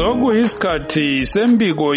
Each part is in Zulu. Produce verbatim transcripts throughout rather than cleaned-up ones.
Sokuyisikhathi sembiko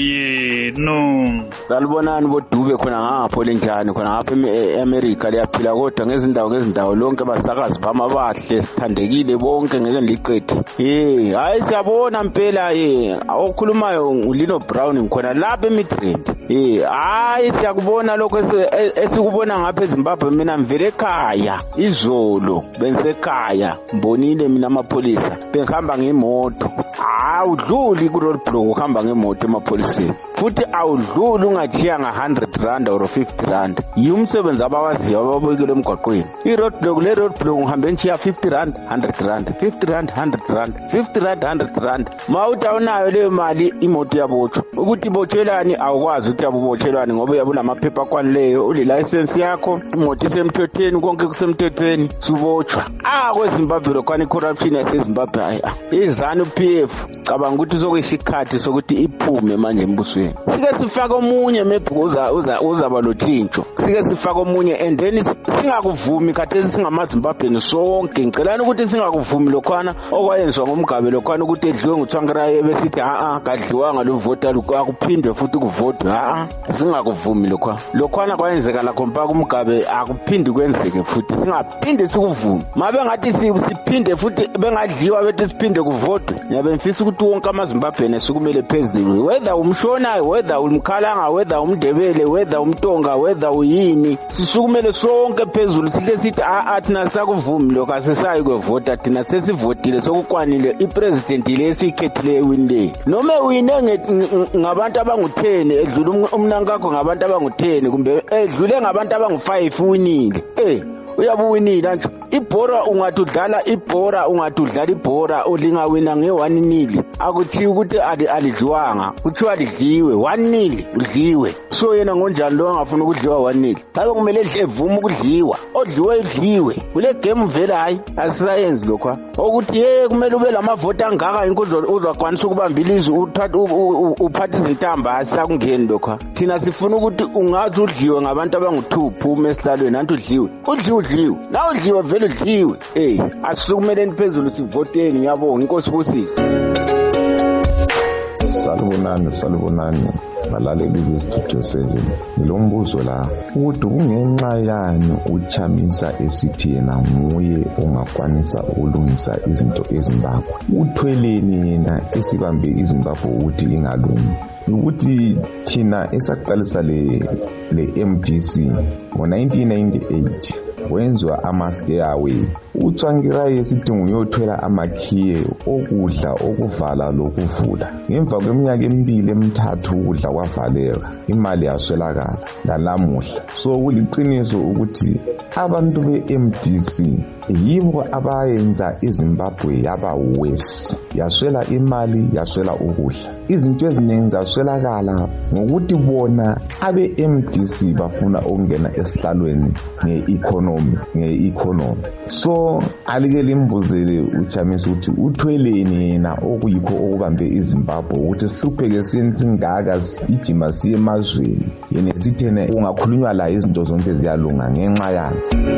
yenu. Salibonani bodube khona ngapho lenjani khona ngapha eAmerica liyaphila kodwa ngezindawo ngezindawo lonke basakazi bama bahle sithandekile bonke ngeke liqedwe. Eh hayi siyabona impela eh awukhulumayo uLino Brown ngikhona lapha eMidrand. Eh hayi siyakubona lokho esikubona ngapha eZimbabwe mina mvele ekhaya izolo bengisekhaya mbonile mina amapolisa behamba ngemoto. Awudluli ku roadblock uhamba ngemoto emapholiseni futhi awudluli ungachiya nga one hundred rand or fifty rand yumsebenzi abawaziyo ababekele emgwaqweni. I roadblock le roadblock uhambe nchiya fifty rand one hundred rand fifty rand one hundred rand fifty rand one hundred rand mawutawunayo le mali imoto yabotshwa ukuthi ibotshelani awukwazi ukuthi yabubotshelani ngoba yabula amaphepha akwanileyo uli license yakho imoto isemthethweni konke kusemthethweni subotshwa. Ah kweZimbabwe lokani corruption yaseZimbabwe hayi izanu P F cabanga ukuthi sokuyisikhathi sokuthi iphume manje embusweni. Sike sifake omunye mebhuza uza uzaba lothintsho. Sike sifake omunye and then singakuvumi khathesi singamaZimbabwe sonke ngicelana ukuthi singakuvumi lokhwana okwayenzwa ngomgabe lokhwana ukuthi edliwe nguTsvangirai besithi a a kadliwanga lo vote akuphindwe futhi kuvotwe a a singakuvumi lokhwana. Lokhwana kwayenzeka la khompa kumgabe akuphindi kwenzeke futhi singaphinde sikuvumi. Mabe ngathi siphinde futhi bengadliwa bethi siphinde kuvotwe. Ngiyabe mfisa ukuthi wonke amaZimbabwe nesukumele phezulu whether umshona whether umkhalanga whether umdebele whether umtonga whether uyini sisukumele sonke phezulu sihle sithi a a thina sakuvumi lokho asisayi kwevota thina sesivotile sokukwanile ipresident lesikhethileyo ewinile noma uyine ngabantu abangu ten edlula umnankakho ngabantu abangu ten kumbe edlule ngabantu abangu five winile eh uyabuwinila nje ibhora ungathudlala ibhora ungathudlala ibhora ulingawina nge one nil akuthi ukuthi alidliwanga kuthiwa lidliwe one nil udliwe so yena ngonjani lo angafuna ukudliwa one nil hayi kumele edlevuma ukudliwa odliwe idliwe kule game vele hayi asisayenzi lokho ukuthi hey kumele ube lamavoti angaka inkonzo uzakwanisa ukubamba ilizwe uthatha uphatha izintamba asakungeni lokho thina sifuna ukuthi ungathi udliwe ngabantu abangu two phuma esihlalweni nanti udliwe udliwe udliwe la udliwe vele udliwe eh asisukumeleni phezulu sivoteni ngiyabonga inkosi busisi. Salibonani salibonani balaleli bestudio seven ngilombuzo la ukuthi kungenxa yani uChamisa esithi yena nguye ongakwanisa ukulungisa izinto eZimbabwe uthweleni yena esibambe iZimbabwe ukuthi ingalungi ukuthi thina esaqalisa le le M D C ngo nineteen ninety-eight wenzwa ama-stairway uTsvangirai esidingo uyothwela amakhiye okudla okuvala lokuvula ngemva kweminyaka emibili emithathu ukudla kwavaleka imali yaswelakala lalamuhla so kuliqiniso ukuthi abantu be-M D C yibo abayenza iZimbabwe yaba worse yaswela imali yaswela ukudla izinto eziningi zaswelakala ngokuthi bona abe-M D C bafuna ukungena esihlalweni nge-economy nge-economy so alike limbuzele uChamisa ukuthi uthweleni yena okuyikho okubambe iZimbabwe ukuthi sihlupheke singaka ijima siye emazweni yena sithene ungakhulunywa la izinto zonke ziyalunga ngenxa yakhe.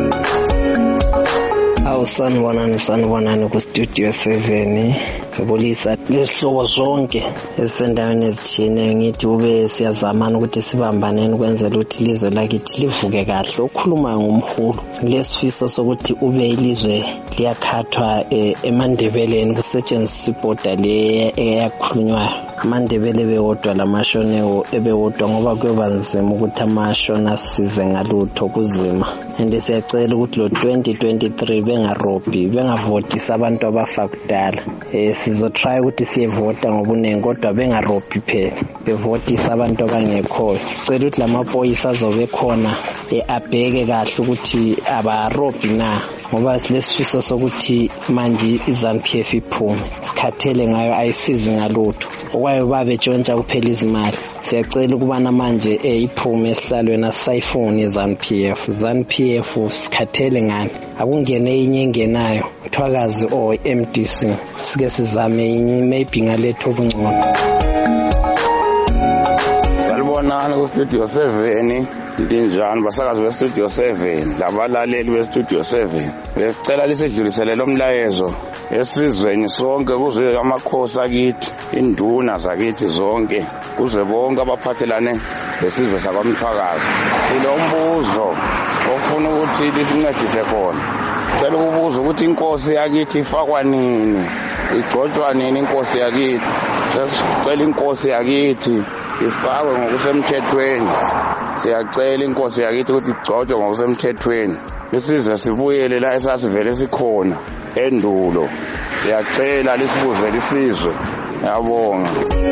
Awu sanibonani sanibonani ku studio seven ngibulisa lesihlobo zonke esendaweni ezithile ngithi ube siyazamana ukuthi sibambaneni ukwenzela ukuthi ilizwe lakithi livuke kahle okhuluma ngomhulu lesifiso sokuthi ube ilizwe liyakhathwa eMandebeleni kusetshenziswa ibhoda le eyakhulunywa aMandebele bewodwa lamashone ebewodwa ngoba kuyoba nzima ukuthi amashona asize ngalutho kuzima and siyacela ukuthi lo twenty twenty-three bengarobhi bengavotisa abantu abafa kudala eh sizotry ukuthi siyevota ngobunengi kodwa bengarobhi phela bevotisa abantu abangekho cela ukuthi lamaphoyisa azobe khona eabheke kahle ukuthi abarobhi na ngoba silesifiso sokuthi manje iZANU P F iphume sikhathele ngayo ayisizi ngalutho okwayo babe tshontsha kuphela izimali siyacela ukubana manje iphume esihlalweni asayifuni iZANU P F ZANU P F sikhathele ngani akungene enye engenayo uthwakazi o M D C sike sizame enye maybe ngaletho okungcono. Salibonani ku studio seven Linjani basakazi be Studio seven labalaleli be Studio seven besicela lisedlulisele lo mlayezo esizweni sonke kuze amakhosi akithi induna zakithi zonke kuze bonke abaphathelane lesizwe sakwamthwakazi silombuzo ofuna ukuthi lisincedise khona cela ukubuza ukuthi inkosi yakithi ifakwa nini igcotshwa nini inkosi yakithi sicela inkosi yakithi ifakwe ngokusemthethweni siyacela inkosi yakithi ukuthi igcotshwe ngokusemthethweni isizwe sibuyele la esasivele sikhona endulo siyacela lisibuze lisizwe yabonga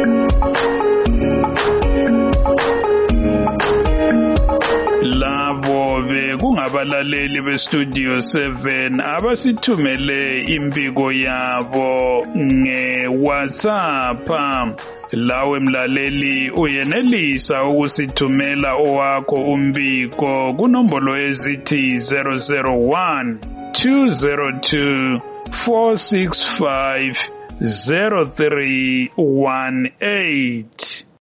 labo bekungabalaleli be Studio seven abasithumele impiko yabo nge WhatsApp. Lawe mlaleli uyenelisa ukusithumela owakho umbiko kunombolo ezithi zero zero one two zero two four six five zero three one eight.